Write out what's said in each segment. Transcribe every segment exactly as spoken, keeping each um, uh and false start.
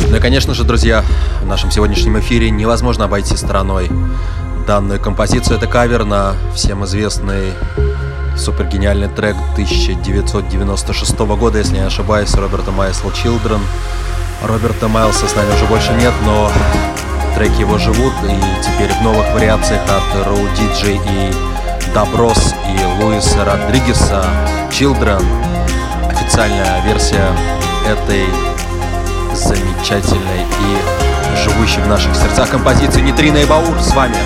Ну и, конечно же, друзья, в нашем сегодняшнем эфире невозможно обойти стороной данную композицию. Это кавер на всем известный супергениальный трек тысяча девятьсот девяносто шестого года, если не ошибаюсь, Роберта Майлса «Children». Роберта Майлса с нами уже больше нет, но треки его живут, и теперь в новых вариациях от Роу Диджей и Даброс и Луиса Родригеса «Children». Официальная версия этой замечательной и живущей в наших сердцах композиции «Нейтрино и Баур» с вами.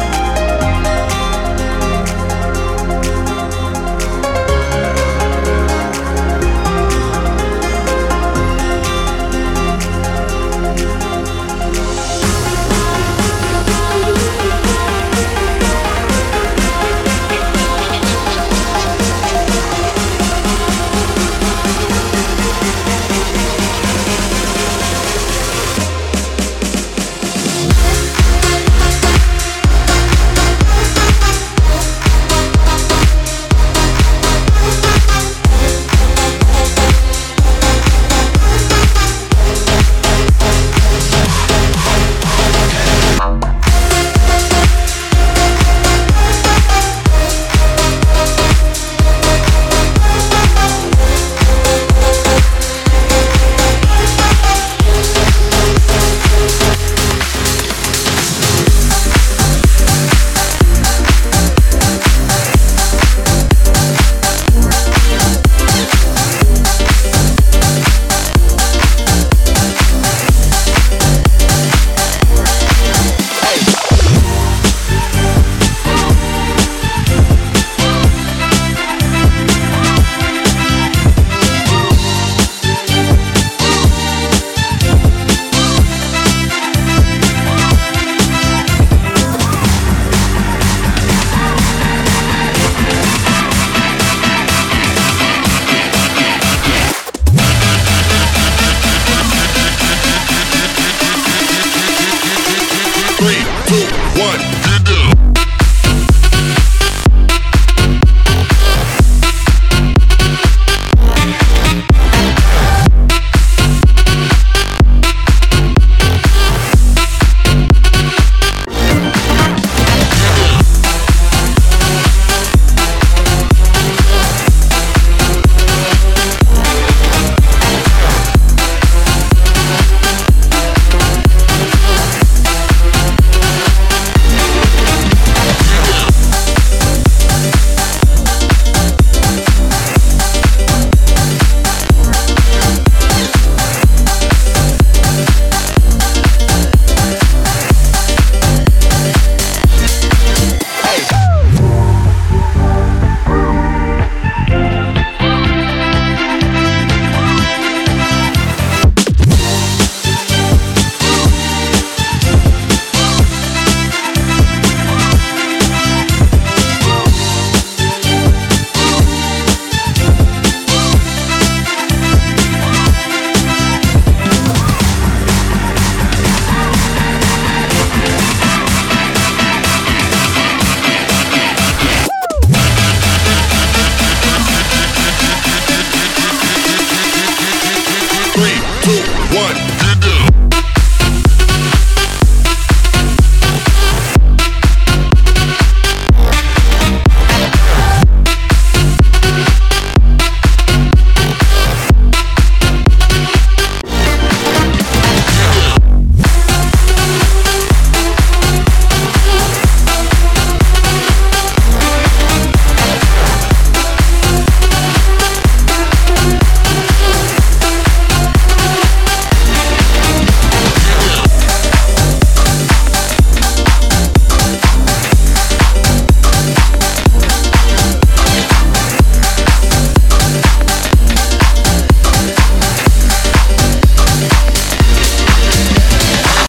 Three, two,